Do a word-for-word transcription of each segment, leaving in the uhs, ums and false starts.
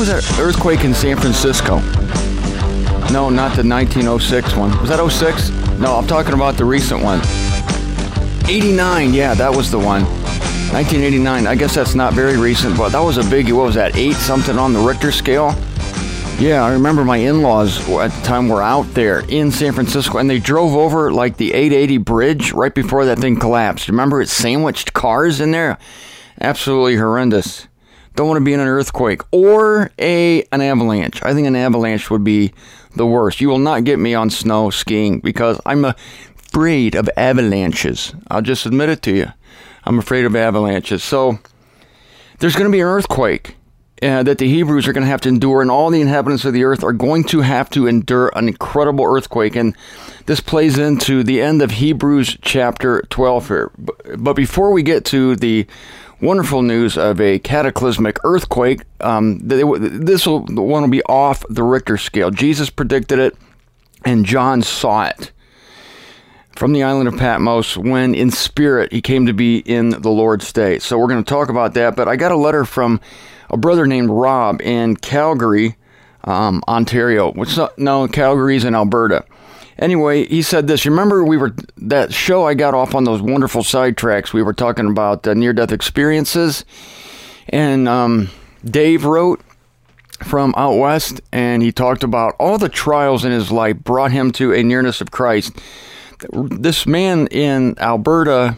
was that earthquake in San Francisco? No, not the nineteen oh six one. Was that oh six? No, I'm talking about the recent one. eighty-nine, yeah, that was the one. nineteen eighty-nine, I guess that's not very recent, but that was a biggie. What was that, eight something on the Richter scale? Yeah, I remember my in-laws at the time were out there in San Francisco, and they drove over like the eight eighty bridge right before that thing collapsed. Remember, it sandwiched cars in there? Absolutely horrendous. Don't want to be in an earthquake or a an avalanche. I think an avalanche would be the worst. You will not get me on snow skiing because I'm afraid of avalanches. I'll just admit it to you. I'm afraid of avalanches. So there's going to be an earthquake uh, that the Hebrews are going to have to endure, and all the inhabitants of the earth are going to have to endure an incredible earthquake. And this plays into the end of Hebrews chapter twelve here. But before we get to the wonderful news of a cataclysmic earthquake, um, this will, the one will be off the Richter scale. Jesus predicted it, and John saw it from the island of Patmos when in spirit he came to be in the Lord's day. So we're going to talk about that, but I got a letter from a brother named Rob in Calgary, um, Ontario. Which, no, Calgary's in Alberta. Anyway, he said this. Remember we were that show I got off on those wonderful sidetracks. We were talking about uh, near-death experiences, and um, Dave wrote from out west, and he talked about all the trials in his life brought him to a nearness of Christ. This man in Alberta,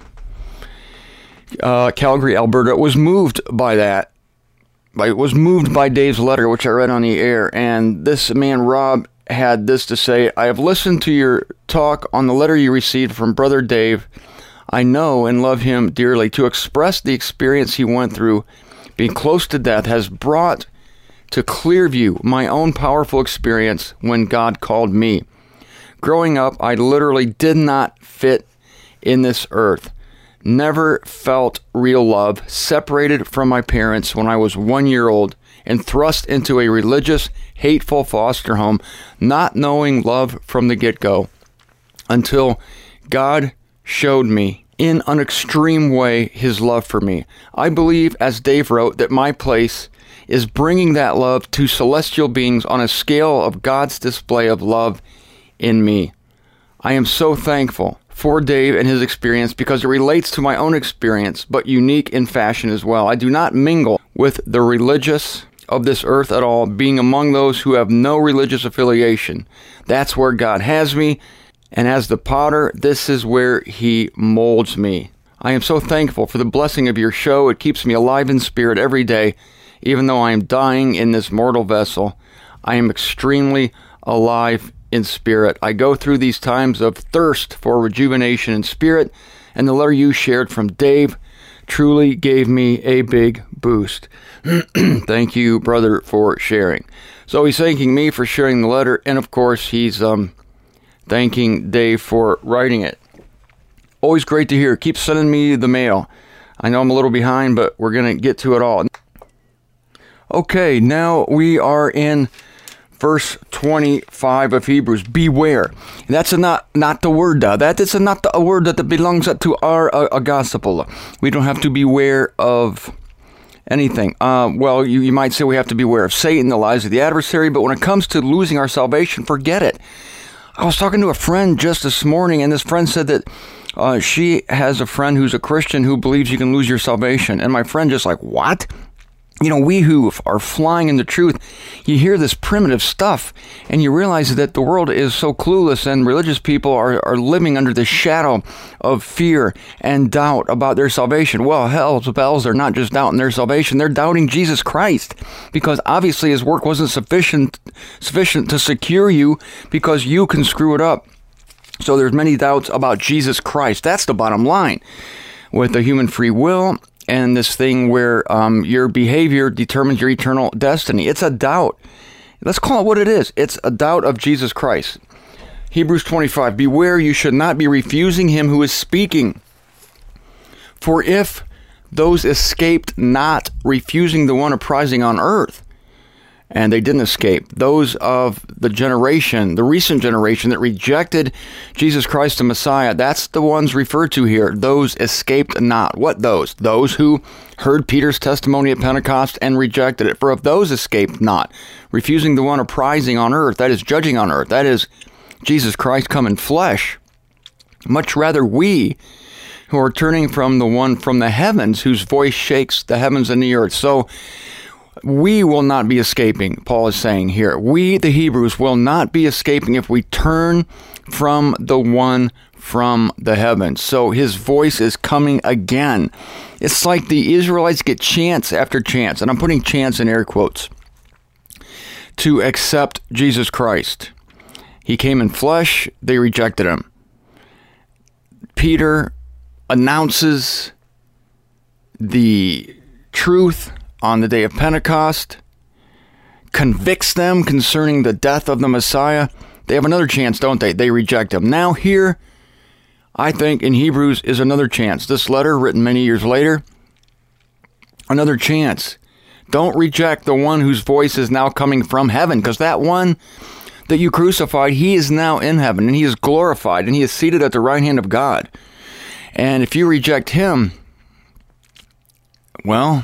uh, Calgary, Alberta, was moved by that. It was moved by Dave's letter, which I read on the air. And this man, Rob, had this to say: I have listened to your talk on the letter you received from Brother Dave. I know and love him dearly. To express the experience he went through, being close to death, has brought to clear view my own powerful experience when God called me. Growing up, I literally did not fit in this earth. Never felt real love, separated from my parents when I was one year old and thrust into a religious, hateful foster home, not knowing love from the get-go, until God showed me in an extreme way his love for me. I believe, as Dave wrote, that my place is bringing that love to celestial beings on a scale of God's display of love in me. I am so thankful for Dave and his experience because it relates to my own experience, but unique in fashion as well. I do not mingle with the religious of this earth at all, being among those who have no religious affiliation. That's where God has me, and as the potter, this is where he molds me. I am so thankful for the blessing of your show. It keeps me alive in spirit every day, even though I am dying in this mortal vessel. I am extremely alive in spirit. I go through these times of thirst for rejuvenation in spirit, and the letter you shared from Dave truly gave me a big boost. Thank you, brother, for sharing. So he's thanking me for sharing the letter, and of course he's um thanking Dave for writing it. Always great to hear. Keep sending me the mail. I know I'm a little behind, but we're going to get to it all. Okay, now we are in verse twenty-five of Hebrews. Beware. That's a not not the word. Uh, that is a not the, a word that belongs to our uh, a gospel. We don't have to beware of anything. Uh, well, you, you might say we have to beware of Satan, the lies of the adversary, but when it comes to losing our salvation, forget it. I was talking to a friend just this morning, and this friend said that uh, she has a friend who's a Christian who believes you can lose your salvation. And my friend just like, what? You know, we who are flying in the truth, you hear this primitive stuff, and you realize that the world is so clueless, and religious people are, are living under the shadow of fear and doubt about their salvation. Well, hell's bells, they're not just doubting their salvation, they're doubting Jesus Christ, because obviously his work wasn't sufficient, sufficient to secure you, because you can screw it up. So there's many doubts about Jesus Christ. That's the bottom line. With the human free will, and this thing where um, your behavior determines your eternal destiny. It's a doubt. Let's call it what it is. It's a doubt of Jesus Christ. Hebrews twenty-five, beware, you should not be refusing him who is speaking. For if those escaped not refusing the one apprising on earth, and they didn't escape. Those of the generation, the recent generation that rejected Jesus Christ the Messiah, that's the ones referred to here. Those escaped not. What those? Those who heard Peter's testimony at Pentecost and rejected it. For if those escaped not, refusing the one apprising on earth, that is judging on earth, that is Jesus Christ come in flesh, much rather we who are turning from the one from the heavens, whose voice shakes the heavens and the earth. So we will not be escaping, Paul is saying here. We, the Hebrews, will not be escaping if we turn from the one from the heavens. So his voice is coming again. It's like the Israelites get chance after chance, and I'm putting chance in air quotes, to accept Jesus Christ. He came in flesh, they rejected him. Peter announces the truth on the day of Pentecost, convicts them concerning the death of the Messiah. They have another chance, don't they? They reject him. Now here, I think in Hebrews is another chance. This letter, written many years later, another chance. Don't reject the one whose voice is now coming from heaven, because that one that you crucified, he is now in heaven, and he is glorified, and he is seated at the right hand of God. And if you reject him, well,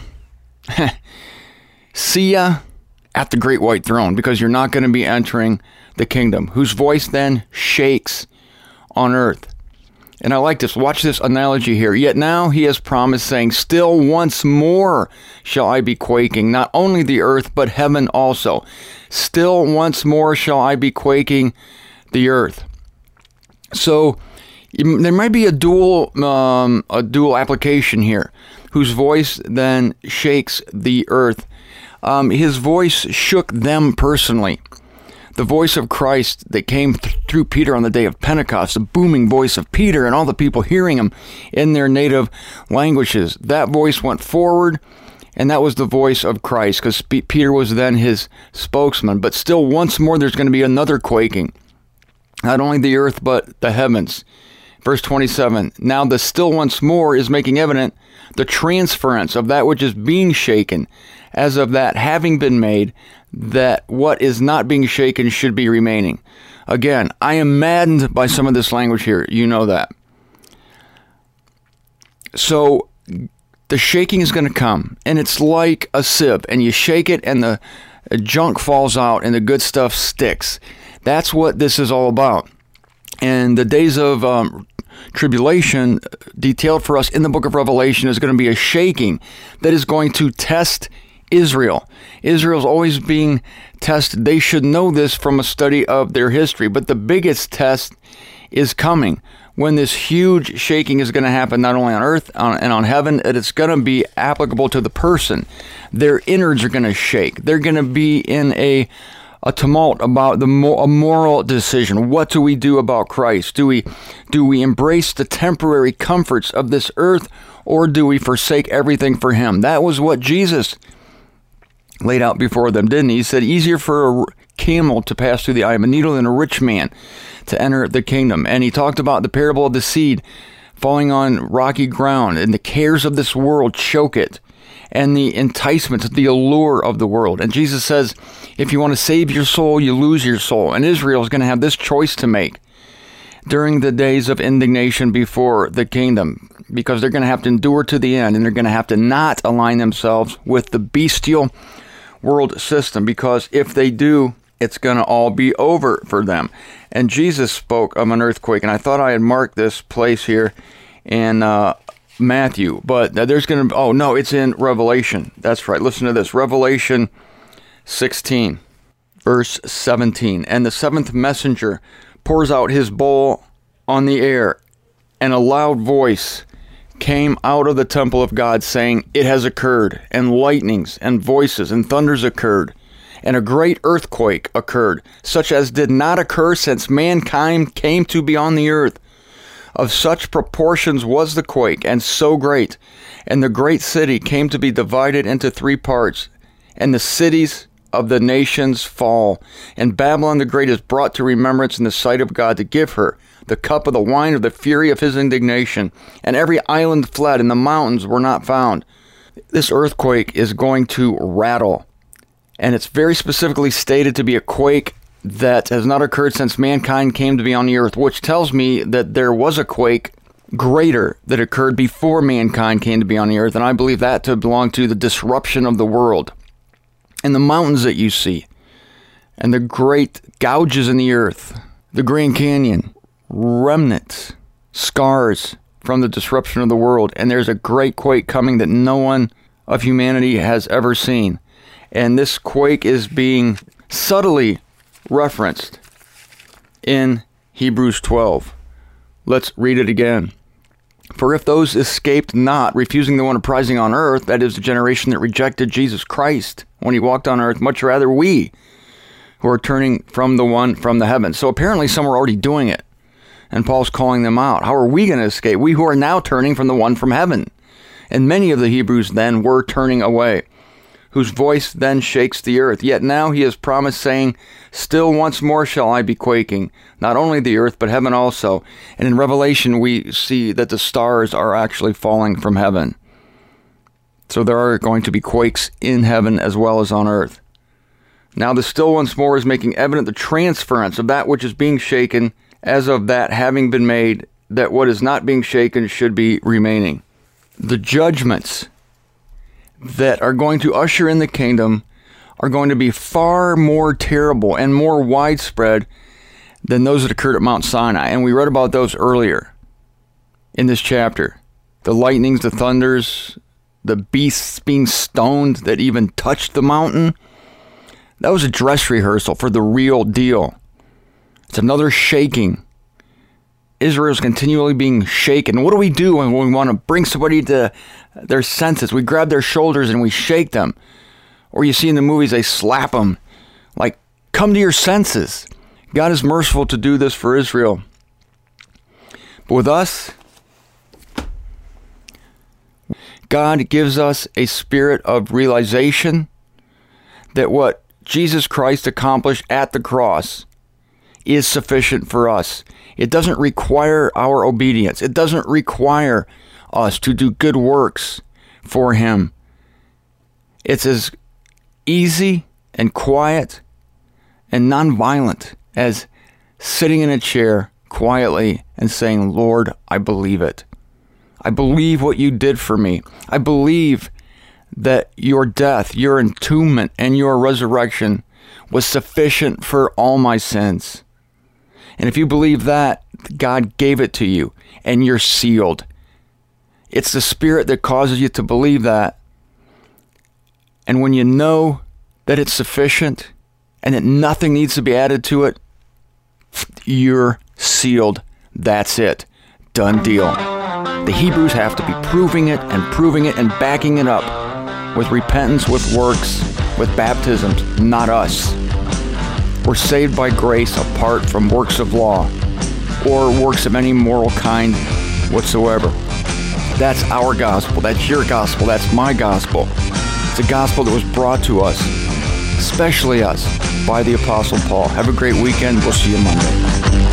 see ya at the great white throne, because you're not going to be entering the kingdom, whose voice then shakes on earth. And I like this. Watch this analogy here. Yet now he has promised, saying, still once more shall I be quaking, not only the earth, but heaven also. Still once more shall I be quaking the earth. So there might be a dual, um, a dual application here, whose voice then shakes the earth. Um, his voice shook them personally. The voice of Christ that came th- through Peter on the day of Pentecost, the booming voice of Peter and all the people hearing him in their native languages. That voice went forward, and that was the voice of Christ, because P- Peter was then his spokesman. But still, once more, there's going to be another quaking. Not only the earth, but the heavens. Verse twenty-seven, now the still once more is making evident the transference of that which is being shaken, as of that having been made, that what is not being shaken should be remaining. Again, I am maddened by some of this language here. You know that. So the shaking is going to come, and it's like a sieve, and you shake it, and the junk falls out, and the good stuff sticks. That's what this is all about. And the days of um, tribulation detailed for us in the book of Revelation is going to be a shaking that is going to test Israel. Israel's always being tested. They should know this from a study of their history. But the biggest test is coming when this huge shaking is going to happen, not only on earth and on heaven, and it's going to be applicable to the person. Their innards are going to shake. They're going to be in a a tumult about the mo- a moral decision. What do we do about Christ? Do we do we embrace the temporary comforts of this earth, or do we forsake everything for him? That was what Jesus laid out before them, didn't he? He said, easier for a camel to pass through the eye of a needle than a rich man to enter the kingdom. And he talked about the parable of the seed falling on rocky ground, and the cares of this world choke it, and the enticements, the allure of the world. And Jesus says, if you want to save your soul, you lose your soul. And Israel is going to have this choice to make during the days of indignation before the kingdom, because they're going to have to endure to the end, and they're going to have to not align themselves with the bestial world system, because if they do, it's going to all be over for them. And Jesus spoke of an earthquake, and I thought I had marked this place here in uh, Matthew, but there's going to, oh no, it's in Revelation. That's right. Listen to this. Revelation sixteen, verse seventeen. And the seventh messenger pours out his bowl on the air, and a loud voice came out of the temple of God, saying, it has occurred, and lightnings and voices and thunders occurred, and a great earthquake occurred, such as did not occur since mankind came to be on the earth. Of such proportions was the quake, and so great. And the great city came to be divided into three parts, and the cities of the nations fall. And Babylon the Great is brought to remembrance in the sight of God, to give her the cup of the wine of the fury of his indignation. And every island fled, and the mountains were not found. This earthquake is going to rattle And it's very specifically stated to be a quake that has not occurred since mankind came to be on the earth, which tells me that there was a quake greater that occurred before mankind came to be on the earth. And I believe that to belong to the disruption of the world. And the mountains that you see, and the great gouges in the earth, the Grand Canyon, remnants, scars from the disruption of the world. And there's a great quake coming that no one of humanity has ever seen. And this quake is being subtly referenced in Hebrews twelve. Let's read it again. For if those escaped not, refusing the one apprising on earth, that is the generation that rejected Jesus Christ when he walked on earth, much rather we, who are turning from the one from the heavens. So apparently some are already doing it. And Paul's calling them out. How are we going to escape? We who are now turning from the one from heaven. And many of the Hebrews then were turning away, whose voice then shakes the earth. Yet now he has promised, saying, still once more shall I be quaking, not only the earth, but heaven also. And in Revelation, we see that the stars are actually falling from heaven. So there are going to be quakes in heaven as well as on earth. Now the still once more is making evident the transference of that which is being shaken, as of that having been made, that what is not being shaken should be remaining. The judgments that are going to usher in the kingdom are going to be far more terrible and more widespread than those that occurred at Mount Sinai. And we read about those earlier in this chapter. The lightnings, the thunders, the beasts being stoned that even touched the mountain. That was a dress rehearsal for the real deal. It's another shaking. Israel is continually being shaken. What do we do when we want to bring somebody to their senses? We grab their shoulders and we shake them. Or you see in the movies, they slap them. Like, come to your senses. God is merciful to do this for Israel. But with us, God gives us a spirit of realization that what Jesus Christ accomplished at the cross is sufficient for us. It doesn't require our obedience. It doesn't require us to do good works for him. It's as easy and quiet and nonviolent as sitting in a chair quietly and saying, Lord, I believe it. I believe what you did for me. I believe that your death, your entombment, and your resurrection was sufficient for all my sins. And if you believe that, God gave it to you, and you're sealed. It's the Spirit that causes you to believe that. And when you know that it's sufficient, and that nothing needs to be added to it, you're sealed. That's it. Done deal. The Hebrews have to be proving it, and proving it, and backing it up with repentance, with works, with baptisms, not us. We're saved by grace apart from works of law or works of any moral kind whatsoever. That's our gospel. That's your gospel. That's my gospel. It's a gospel that was brought to us, especially us, by the Apostle Paul. Have a great weekend. We'll see you Monday.